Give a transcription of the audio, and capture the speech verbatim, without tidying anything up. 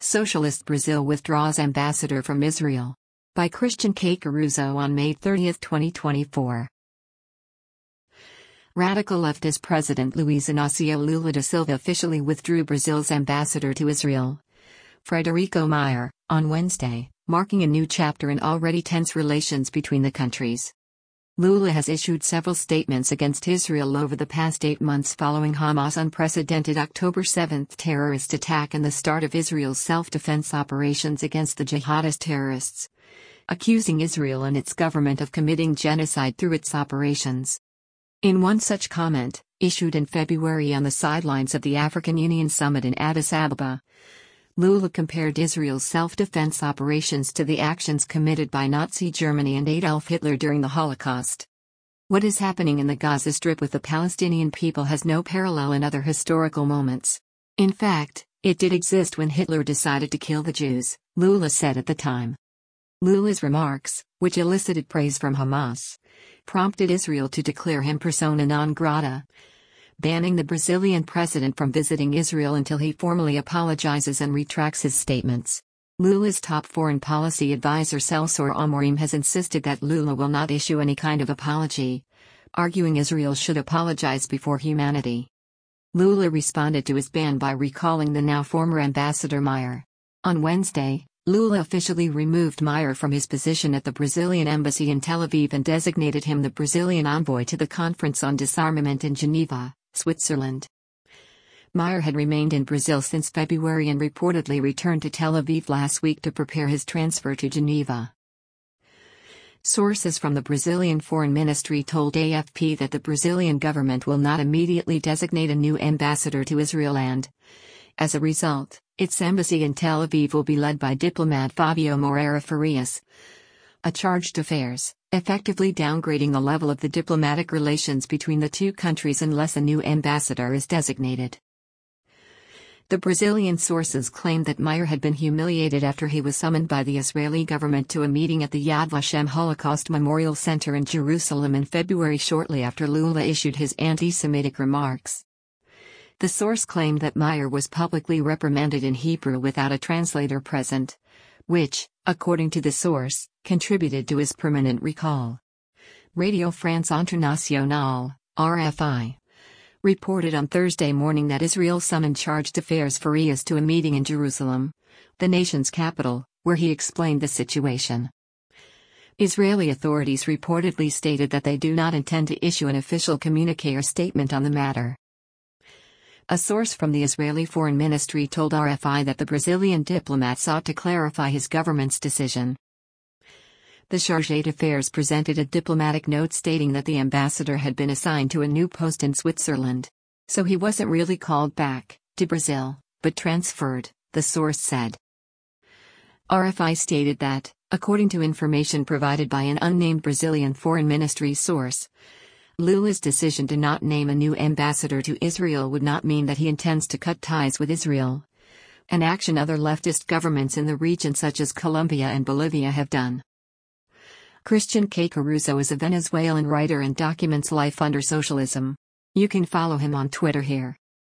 Socialist Brazil withdraws ambassador from Israel. By Christian K. Caruso on May thirtieth, twenty twenty-four. Radical leftist President Luiz Inácio Lula da Silva officially withdrew Brazil's ambassador to Israel, Frederico Mayer, on Wednesday, marking a new chapter in already tense relations between the countries. Lula has issued several statements against Israel over the past eight months following Hamas' unprecedented October seventh terrorist attack and the start of Israel's self-defense operations against the jihadist terrorists, accusing Israel and its government of committing genocide through its operations. In one such comment, issued in February on the sidelines of the African Union Summit in Addis Ababa, Lula compared Israel's self-defense operations to the actions committed by Nazi Germany and Adolf Hitler during the Holocaust. What is happening in the Gaza Strip with the Palestinian people has no parallel in other historical moments. In fact, it did exist when Hitler decided to kill the Jews, Lula said at the time. Lula's remarks, which elicited praise from Hamas, prompted Israel to declare him persona non grata, banning the Brazilian president from visiting Israel until he formally apologizes and retracts his statements. Lula's top foreign policy advisor Celso Amorim has insisted that Lula will not issue any kind of apology, arguing Israel should apologize before humanity. Lula responded to his ban by recalling the now former ambassador Mayer. On Wednesday, Lula officially removed Mayer from his position at the Brazilian embassy in Tel Aviv and designated him the Brazilian envoy to the Conference on Disarmament in Geneva, Switzerland. Mayer had remained in Brazil since February and reportedly returned to Tel Aviv last week to prepare his transfer to Geneva. Sources from the Brazilian Foreign Ministry told A F P that the Brazilian government will not immediately designate a new ambassador to Israel and, as a result, its embassy in Tel Aviv will be led by diplomat Fabio Moreira Farias, a chargé d'affaires, effectively downgrading the level of the diplomatic relations between the two countries unless a new ambassador is designated. The Brazilian sources claimed that Mayer had been humiliated after he was summoned by the Israeli government to a meeting at the Yad Vashem Holocaust Memorial Center in Jerusalem in February shortly after Lula issued his anti-Semitic remarks. The source claimed that Mayer was publicly reprimanded in Hebrew without a translator present, which, according to the source, contributed to his permanent recall. Radio France Internationale, R F I, reported on Thursday morning that Israel summoned chargé d'affaires Farias to a meeting in Jerusalem, the nation's capital, where he explained the situation. Israeli authorities reportedly stated that they do not intend to issue an official communique or statement on the matter. A source from the Israeli Foreign Ministry told R F I that the Brazilian diplomat sought to clarify his government's decision. The chargé d'affaires presented a diplomatic note stating that the ambassador had been assigned to a new post in Switzerland. So he wasn't really called back to Brazil, but transferred, the source said. R F I stated that, according to information provided by an unnamed Brazilian Foreign Ministry source, Lula's decision to not name a new ambassador to Israel would not mean that he intends to cut ties with Israel, an action other leftist governments in the region such as Colombia and Bolivia have done. Christian K. Caruso is a Venezuelan writer and documents life under socialism. You can follow him on Twitter here.